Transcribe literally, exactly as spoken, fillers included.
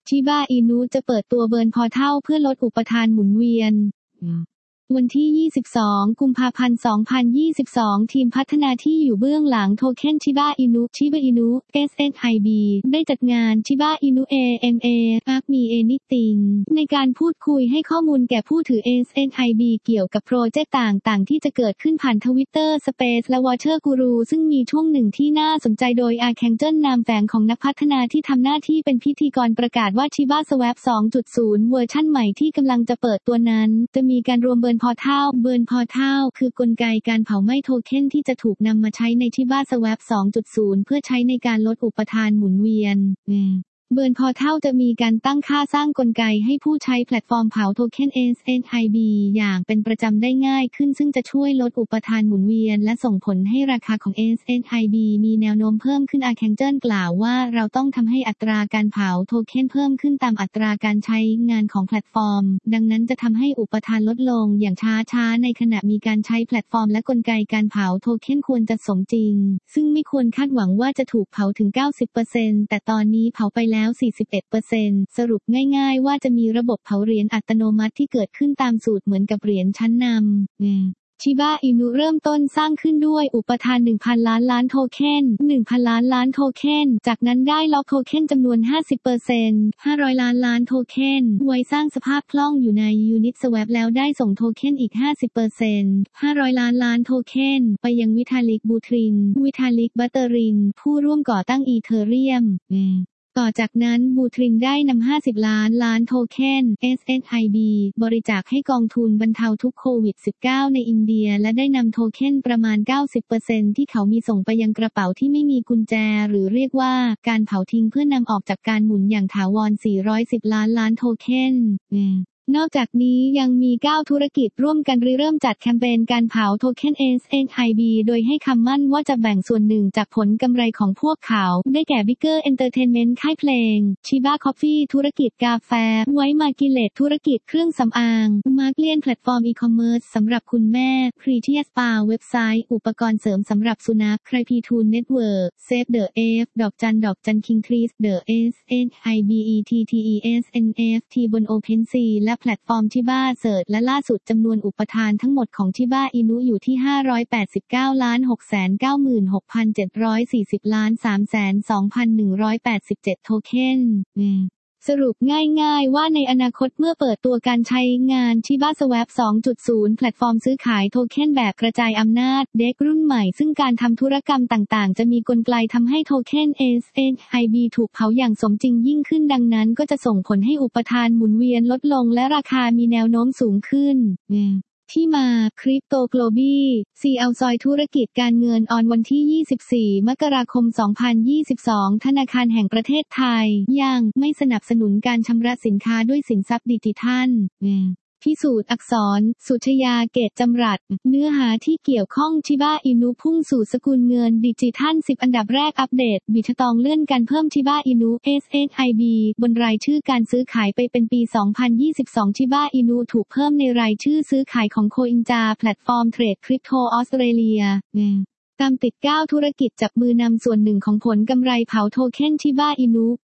ชิบะอินุจะเปิดตัวเบิร์นพอร์ทัลเพื่อลดอุปทานหมุนเวียนวันที่ ยี่สิบสอง กุมภาพันธ์ สองพันยี่สิบสอง ทีมพัฒนาที่อยู่เบื้องหลังโทเค็นชิบะอินุชิบะอินุ เอส เอ็น ไอ บี ได้จัดงานชิบะอินุ เอ เอ็ม เอ Ask Me Anything ในการพูดคุยให้ข้อมูลแก่ผู้ถือ เอส เอ็น ไอ บี เกี่ยวกับโปรเจกต์ต่างๆที่จะเกิดขึ้นผ่าน Twitter Space และ Water Guru ซึ่งมีช่วงหนึ่งที่น่าสนใจโดย Archangel นามแฝงของนักพัฒนาที่ทำหน้าที่เป็นพิธีกรประกาศว่า Shiba Swap สองจุดศูนย์ เวอร์ชั่นใหม่ที่กำลังจะเปิดตัวนั้นจะมีการรวมเบิร์นพอร์ทัลเบิร์นพอร์ทัลคือกลไกการเผาไหม้โทเค็นที่จะถูกนำมาใช้ใน Shiba Swap สองจุดศูนย์ เพื่อใช้ในการลดอุปทานหมุนเวียนเบิร์นพอร์ทัลจะมีการตั้งค่าสร้างกลไกให้ผู้ใช้แพลตฟอร์มเผาโทเค็น เอส เอ็น ไอ บี อย่างเป็นประจำได้ง่ายขึ้นซึ่งจะช่วยลดอุปทานหมุนเวียนและส่งผลให้ราคาของ เอส เอ็น ไอ บี มีแนวโน้มเพิ่มขึ้น Archangel กล่าวว่าเราต้องทำให้อัตราการเผาโทเค็นเพิ่มขึ้นตามอัตราการใช้งานของแพลตฟอร์มดังนั้นจะทำให้อุปทานลดลงอย่างช้าๆในขณะมีการใช้แพลตฟอร์มและกลไกการเผาโทเค็นควรจะสมจริงซึ่งไม่ควรคาดหวังว่าจะถูกเผาถึง เก้าสิบเปอร์เซ็นต์ แต่ตอนนี้เผาไปแล้ว สี่สิบเอ็ดเปอร์เซ็นต์ สรุปง่ายๆว่าจะมีระบบเผาเหรียญอัตโนมัติที่เกิดขึ้นตามสูตรเหมือนกับเหรียญชั้นนำชิบะอินุเริ่มต้นสร้างขึ้นด้วยอุปทาน หนึ่งพัน ล้านล้านโทเค็น หนึ่งพัน ล้านล้านโทเค็นจากนั้นได้ล็อกโทเค็นจำนวน ห้าสิบเปอร์เซ็นต์ ห้าร้อย ล้านล้านโทเค็นไว้สร้างสภาพคล่องอยู่ใน Uniswap แล้วได้ส่งโทเค็นอีก ห้าสิบเปอร์เซ็นต์ ห้าร้อย ล้านล้านโทเค็นไปยังวิทาลิกบูทรินวิทาลิกบัตเตอรินผู้ร่วมก่อตั้งอีเธอเรียมต่อจากนั้นบูทรินได้นำห้าสิบล้านล้านโทเค็น เอส เอ็น ไอ บี บริจาคให้กองทุนบรรเทาทุกข์โควิด สิบเก้า ในอินเดียและได้นำโทเค็นประมาณ เก้าสิบเปอร์เซ็นต์ ที่เขามีส่งไปยังกระเป๋าที่ไม่มีกุญแจหรือเรียกว่าการเผาทิ้งเพื่อนำออกจากการหมุนอย่างถาวร สี่ร้อยสิบ ล้านล้านโทเค็นนอกจากนี้ยังมีเก้าธุรกิจร่วมกันริเริ่มจัดแคมเปญการเผาโทเค็น เอส เอ็น ไอ บี โดยให้คำมั่นว่าจะแบ่งส่วนหนึ่งจากผลกำไรของพวกเขาได้แก่ Bigger Entertainment ค่ายเพลง Shiba Coffee ธุรกิจกาแฟไว้มากิเลตธุรกิจเครื่องสำอาง Marklian แพลตฟอร์มอีคอมเมิร์ซสำหรับคุณแม่ Pretious Spa เว็บไซต์อุปกรณ์เสริมสำหรับสุนัข ไครพี ทูล Network Save the F ดอกจันดอกจัน King Trees the เอส เอ็น ไอ บี อี ที ที อี เอส เอ็น เอฟ ที บน OpenSea และแพลตฟอร์ม Shibaเสิร์ชและล่าสุดจำนวนอุปทานทั้งหมดของชิบะอินุอยู่ที่ ห้าร้อยแปดสิบเก้าล้านหกแสนเก้าหมื่นหกพันเจ็ดร้อยสี่สิบล้านสามแสนสองพันหนึ่งร้อยแปดสิบเจ็ดโทเค็นสรุปง่ายๆว่าในอนาคตเมื่อเปิดตัวการใช้งาน Shiba Swap สองจุดศูนย์ แพลตฟอร์มซื้อขายโทเค็นแบบกระจายอำนาจเด็กรุ่นใหม่ซึ่งการทำธุรกรรมต่างๆจะมีกลไกทำให้โทเค็น เอส เอ็น ไอ บี ถูกเผาอย่างสมจริงยิ่งขึ้นดังนั้นก็จะส่งผลให้อุปทานหมุนเวียนลดลงและราคามีแนวโน้มสูงขึ้นที่มาคริปโตโกลบี ซี แอล ซอยธุรกิจการเงินออนวันที่ ยี่สิบสี่ มกราคม สองพันยี่สิบสอง ธนาคารแห่งประเทศไทยยังไม่สนับสนุนการชำระสินค้าด้วยสินทรัพย์ดิจิทัลพิสูจน์อักษรสุชยาเกตจำรัดเนื้อหาที่เกี่ยวข้องชิบะอินุพุ่งสู่สกุลเงินดิจิทัลสิบอันดับแรกอัปเดตบิตตองเลื่อนการเพิ่มชิบะอินุ เอส เอ็น ไอ บี บนรายชื่อการซื้อขายไปเป็นปี สองพันยี่สิบสองชิบะอินุถูกเพิ่มในรายชื่อซื้อขายของโคอินจาแพลตฟอร์มเทรดคริปโตออสเตรเลียตามติดเก้าธุรกิจจับมือนำส่วนหนึ่งของผลกำไรเผาโทเค็นชิบะอินุ